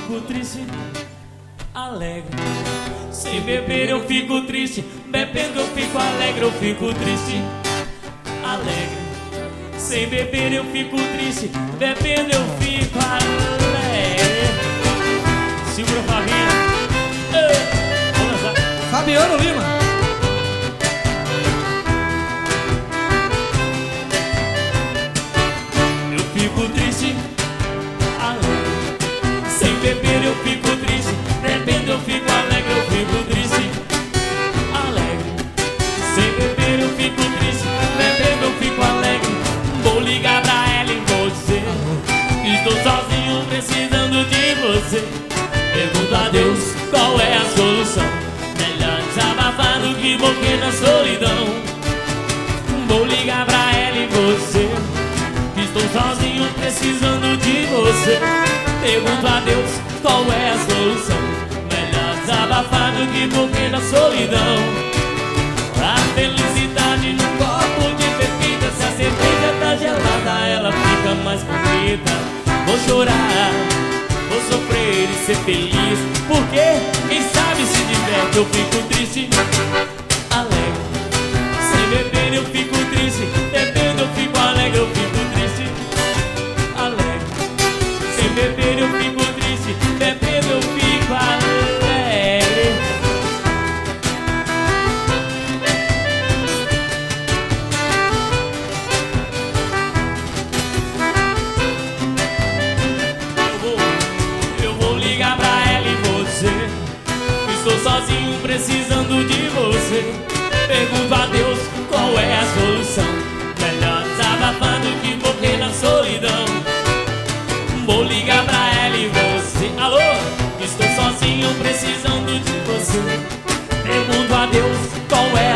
fico triste, alegre. Sem beber eu fico triste, bebendo eu fico alegre. Eu fico triste, alegre. Sem beber eu fico triste, bebendo eu fico alegre. Segura a Flavinha. Vamos dançar. Fabiano Lima. Eu fico triste, alegre. Sem beber eu fico triste, bebendo eu fico alegre. Eu fico triste, alegre. Sem beber eu fico triste, bebendo eu fico alegre. Vou ligar pra ela e você. Estou sozinho precisando de você. Pergunto a Deus qual é a solução. Melhor desabafar do que morrer na solidão. Vou ligar pra ela e você. Estou sozinho precisando de você. Pergunto a Deus qual é a solução. Melhor desabafar do que morrer na solidão. A felicidade num copo de bebida. Se a cerveja tá gelada, ela fica mais bonita. Vou chorar, vou sofrer e ser feliz, porque quem sabe se diverte. Eu fico triste, alegre. Sem beber eu fico triste, bebendo eu fico alegre. Eu fico triste, alegre. Sem beber eu fico triste, bebendo eu fico alegre. Eu vou ligar pra ela e você. Estou sozinho precisando de você. Pergunto a Deus qual é a solução. Melhor desabafar do que morrer na solidão. Vou ligar pra ela e você. Alô? Estou sozinho precisando de você. Pergunto a Deus qual é